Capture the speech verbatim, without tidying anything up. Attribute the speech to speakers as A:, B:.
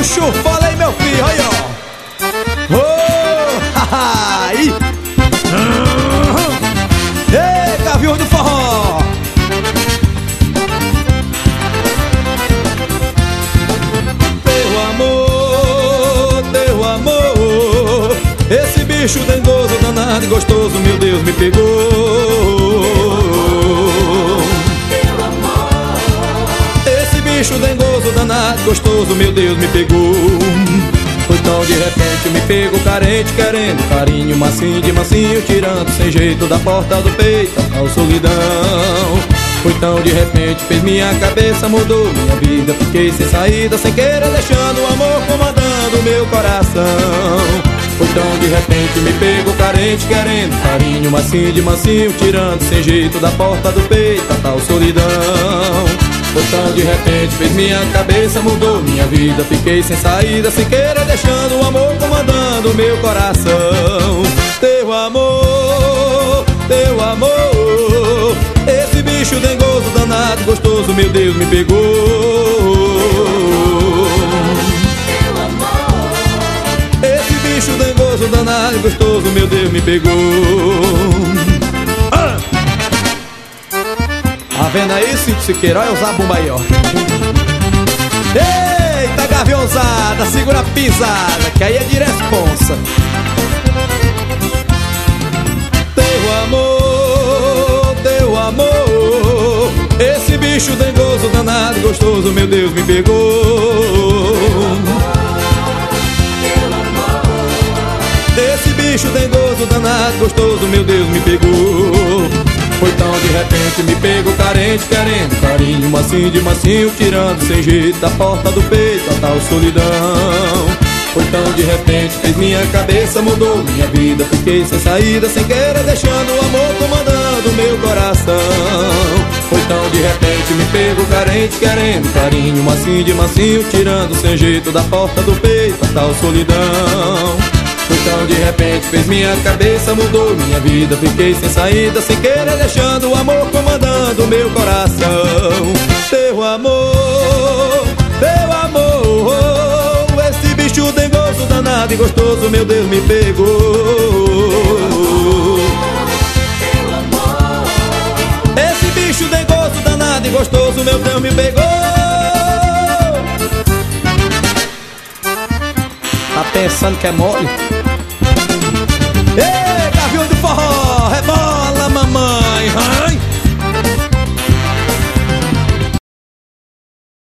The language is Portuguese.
A: Gaúcho, fala aí, meu filho, aí ó. Oh, haha, e... Ei, Gavião do Forró. Teu amor, teu amor, esse bicho dengoso, danado e gostoso, meu Deus, me pegou. Bicho dengoso, danado, gostoso, meu Deus, me pegou. Foi tão de repente, me pegou carente, querendo carinho, massinho de massinho, tirando sem jeito da porta do peito, a tal solidão. Foi tão de repente, fez minha cabeça, mudou minha vida, fiquei sem saída, sem querer, deixando o amor comandando meu coração. Foi tão de repente, me pegou carente, querendo carinho, massinho de massinho, tirando sem jeito da porta do peito, a tal solidão. Foi tão de repente, fez minha cabeça, mudou minha vida, fiquei sem saída, sem querer, deixando o amor comandando meu coração. Teu amor, teu amor, esse bicho dengoso, danado, gostoso, meu Deus, me pegou.
B: Teu amor,
A: esse bicho dengoso, danado, gostoso, meu Deus, me pegou. Tá vendo aí, Cíntia Siqueira? Olha os zabumba aí, ó. Eita, gavionzada, segura a pisada, que aí é de responsa. Teu amor, teu amor, esse bicho dengoso, danado, gostoso, meu Deus, me pegou. Esse bicho dengoso, danado, gostoso, meu Deus, me pegou. Foi tão de repente, me pegou carente, querendo carinho, massinho de massinho, tirando sem jeito da porta do peito, a tal solidão. Foi tão de repente, fez minha cabeça, mudou minha vida, fiquei sem saída, sem querer, deixando o amor comandando meu coração. Foi tão de repente, me pegou carente, querendo carinho, massinho de massinho, tirando sem jeito da porta do peito, a tal solidão. Foi tão de repente, fez minha cabeça, mudou minha vida, fiquei sem saída, sem querer, deixando o amor comandando meu coração. Teu amor, teu amor, esse bicho dengoso, danado e gostoso, meu Deus, me pegou.
B: teu amor,
A: Esse bicho dengoso, danado e gostoso, meu Deus, me pegou. Tá pensando que é mole?